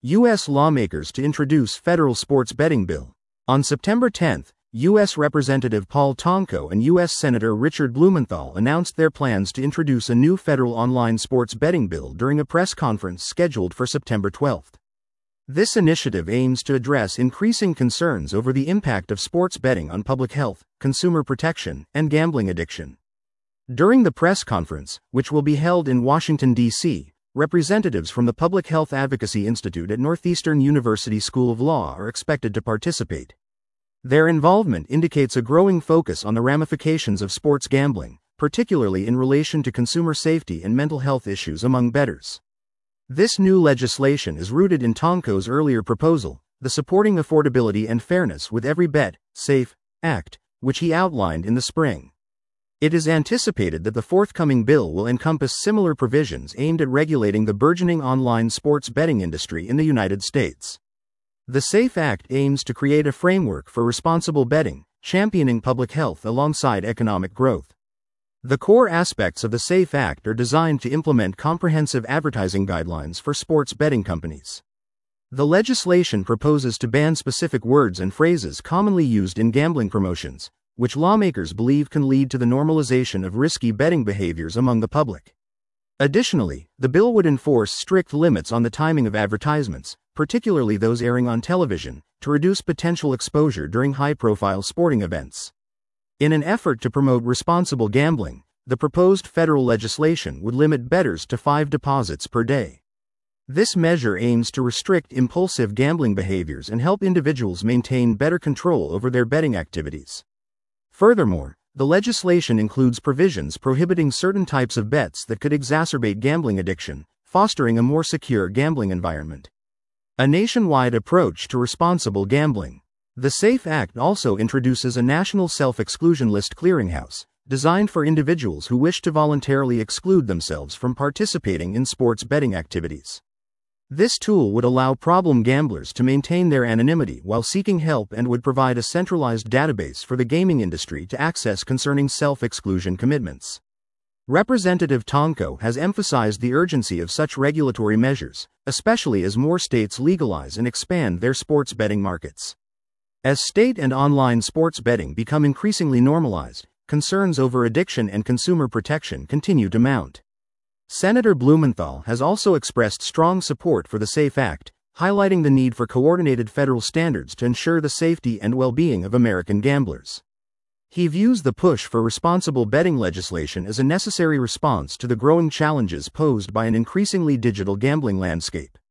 U.S. lawmakers to introduce federal sports betting bill. On September 10, U.S. Representative Paul Tonko and U.S. Senator Richard Blumenthal announced their plans to introduce a new federal online sports betting bill during a press conference scheduled for September 12. This initiative aims to address increasing concerns over the impact of sports betting on public health, consumer protection, and gambling addiction. During the press conference, which will be held in Washington, D.C., representatives from the Public Health Advocacy Institute at Northeastern University School of Law are expected to participate. Their involvement indicates a growing focus on the ramifications of sports gambling, particularly in relation to consumer safety and mental health issues among bettors. This new legislation is rooted in Tonko's earlier proposal, the Supporting Affordability and Fairness with Every Bet, SAFE, Act, which he outlined in the spring. It is anticipated that the forthcoming bill will encompass similar provisions aimed at regulating the burgeoning online sports betting industry in the United States. The SAFE Act aims to create a framework for responsible betting, championing public health alongside economic growth. The core aspects of the SAFE Act are designed to implement comprehensive advertising guidelines for sports betting companies. The legislation proposes to ban specific words and phrases commonly used in gambling promotions, which lawmakers believe can lead to the normalization of risky betting behaviors among the public. Additionally, the bill would enforce strict limits on the timing of advertisements, particularly those airing on television, to reduce potential exposure during high-profile sporting events. In an effort to promote responsible gambling, the proposed federal legislation would limit bettors to 5 deposits per day. This measure aims to restrict impulsive gambling behaviors and help individuals maintain better control over their betting activities. Furthermore, the legislation includes provisions prohibiting certain types of bets that could exacerbate gambling addiction, fostering a more secure gambling environment. A nationwide approach to responsible gambling. The SAFE Act also introduces a national self-exclusion list clearinghouse, designed for individuals who wish to voluntarily exclude themselves from participating in sports betting activities. This tool would allow problem gamblers to maintain their anonymity while seeking help and would provide a centralized database for the gaming industry to access concerning self-exclusion commitments. Representative Tonko has emphasized the urgency of such regulatory measures, especially as more states legalize and expand their sports betting markets. As state and online sports betting become increasingly normalized, concerns over addiction and consumer protection continue to mount. Senator Blumenthal has also expressed strong support for the SAFE Act, highlighting the need for coordinated federal standards to ensure the safety and well-being of American gamblers. He views the push for responsible betting legislation as a necessary response to the growing challenges posed by an increasingly digital gambling landscape.